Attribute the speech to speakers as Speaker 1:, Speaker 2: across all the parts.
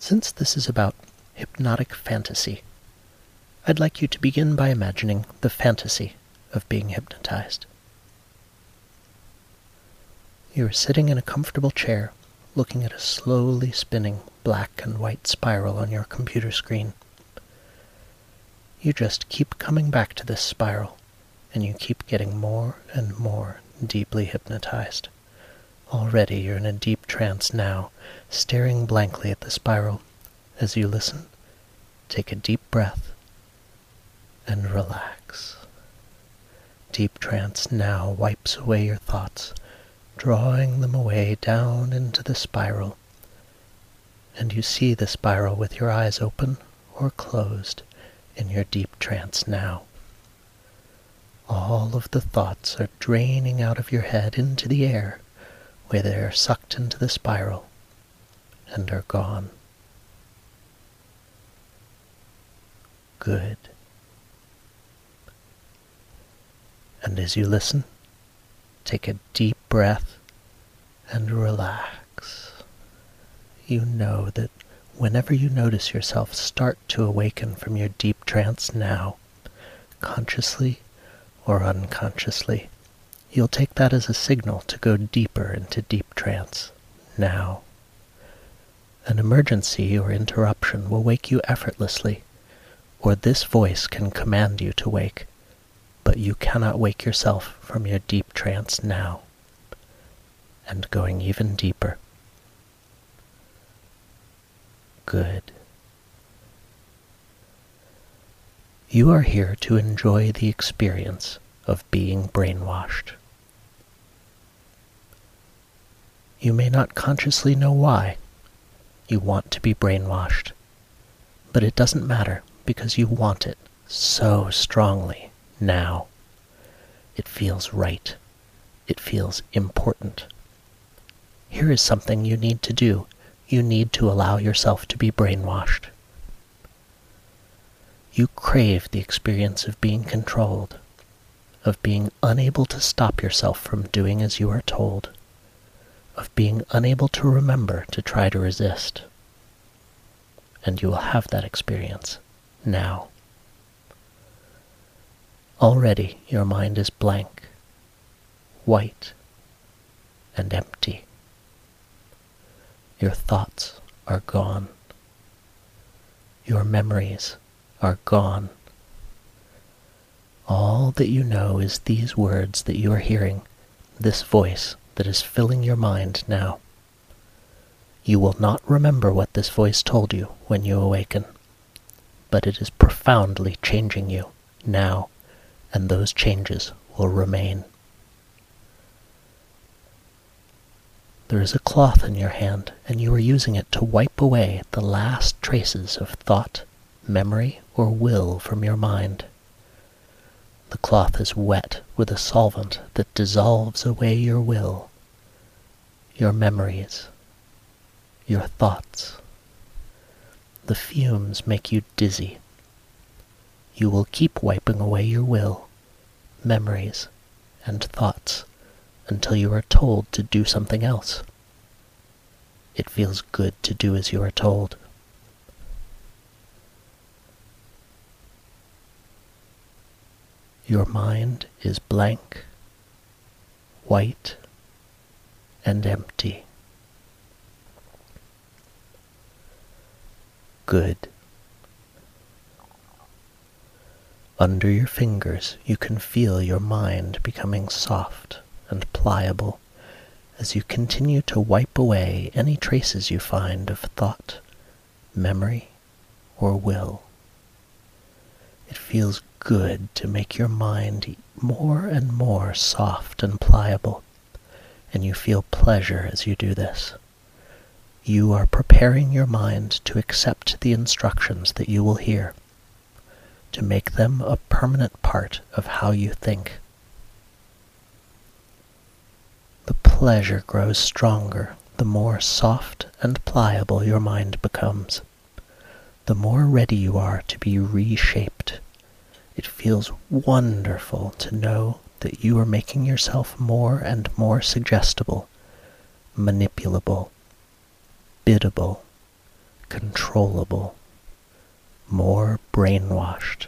Speaker 1: Since this is about hypnotic fantasy, I'd like you to begin by imagining the fantasy of being hypnotized. You are sitting in a comfortable chair, looking at a slowly spinning black and white spiral on your computer screen. You just keep coming back to this spiral, and you keep getting more and more deeply hypnotized. Already you're in a deep trance now, staring blankly at the spiral. As you listen, take a deep breath and relax. Deep trance now wipes away your thoughts, drawing them away down into the spiral. And you see the spiral with your eyes open or closed in your deep trance now. All of the thoughts are draining out of your head into the air, where they are sucked into the spiral and are gone. Good. And as you listen, take a deep breath and relax. You know that whenever you notice yourself start to awaken from your deep trance now, consciously or unconsciously, you'll take that as a signal to go deeper into deep trance now. An emergency or interruption will wake you effortlessly, or this voice can command you to wake, but you cannot wake yourself from your deep trance now. And going even deeper. Good. You are here to enjoy the experience of being brainwashed. You may not consciously know why you want to be brainwashed, but it doesn't matter because you want it so strongly now. It feels right. It feels important. Here is something you need to do. You need to allow yourself to be brainwashed. You crave the experience of being controlled, of being unable to stop yourself from doing as you are told, of being unable to remember to try to resist. And you will have that experience now. Already your mind is blank, white, and empty. Your thoughts are gone. Your memories are gone. All that you know is these words that you are hearing, this voice that is filling your mind now. You will not remember what this voice told you when you awaken, but it is profoundly changing you now, and those changes will remain. There is a cloth in your hand, and you are using it to wipe away the last traces of thought, memory, or will from your mind. The cloth is wet with a solvent that dissolves away your will, your memories, your thoughts. The fumes make you dizzy. You will keep wiping away your will, memories, and thoughts until you are told to do something else. It feels good to do as you are told. Your mind is blank, white, and empty. Good. Under your fingers, you can feel your mind becoming soft and pliable as you continue to wipe away any traces you find of thought, memory, or will. It feels good to make your mind more and more soft and pliable, and you feel pleasure as you do this. You are preparing your mind to accept the instructions that you will hear, to make them a permanent part of how you think. The pleasure grows stronger the more soft and pliable your mind becomes, the more ready you are to be reshaped. It feels wonderful to know that you are making yourself more and more suggestible, manipulable, biddable, controllable, more brainwashed.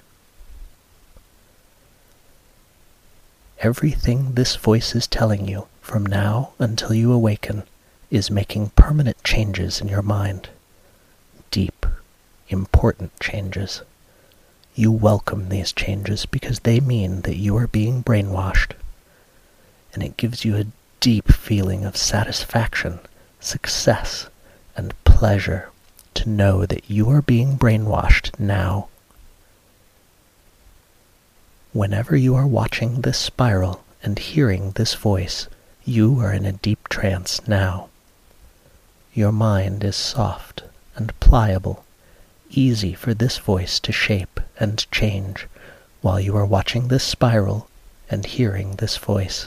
Speaker 1: Everything this voice is telling you from now until you awaken is making permanent changes in your mind. Deep, important changes. You welcome these changes because they mean that you are being brainwashed, and it gives you a deep feeling of satisfaction, success, and pleasure to know that you are being brainwashed now. Whenever you are watching this spiral and hearing this voice, you are in a deep trance now. Your mind is soft and pliable, easy for this voice to shape and change while you are watching this spiral and hearing this voice.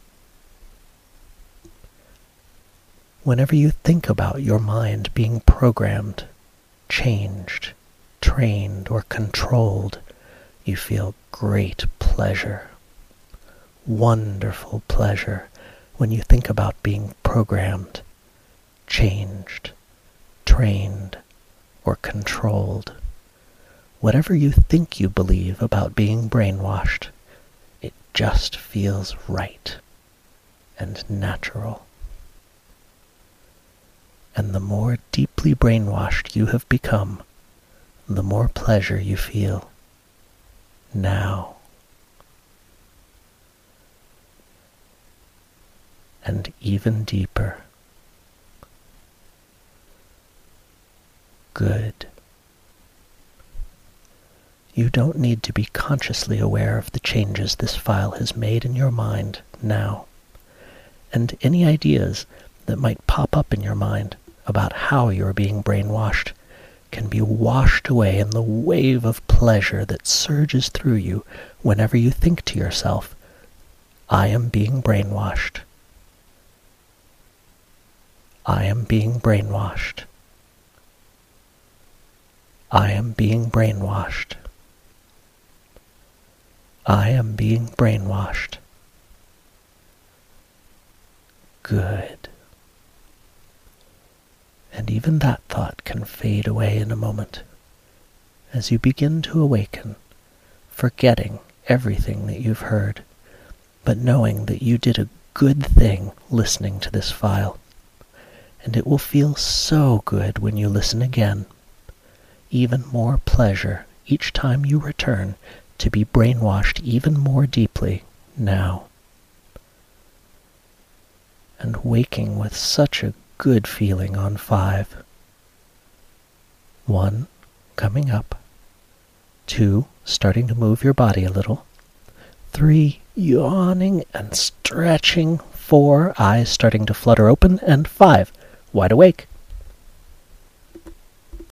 Speaker 1: Whenever you think about your mind being programmed, changed, trained, or controlled, you feel great pleasure, wonderful pleasure when you think about being programmed, changed, trained, or controlled. Whatever you think you believe about being brainwashed, it just feels right and natural. And the more deeply brainwashed you have become, the more pleasure you feel now. And even deeper. Good. You don't need to be consciously aware of the changes this file has made in your mind now, and any ideas that might pop up in your mind about how you're being brainwashed can be washed away in the wave of pleasure that surges through you whenever you think to yourself, I am being brainwashed. I am being brainwashed. I am being brainwashed. I am being brainwashed. Good. And even that thought can fade away in a moment as you begin to awaken, forgetting everything that you've heard, but knowing that you did a good thing listening to this file. And it will feel so good when you listen again. Even more pleasure each time you return to be brainwashed even more deeply now. And waking with such a good feeling on 5. 1, coming up. 2, starting to move your body a little. 3, yawning and stretching. 4, eyes starting to flutter open. And 5, wide awake.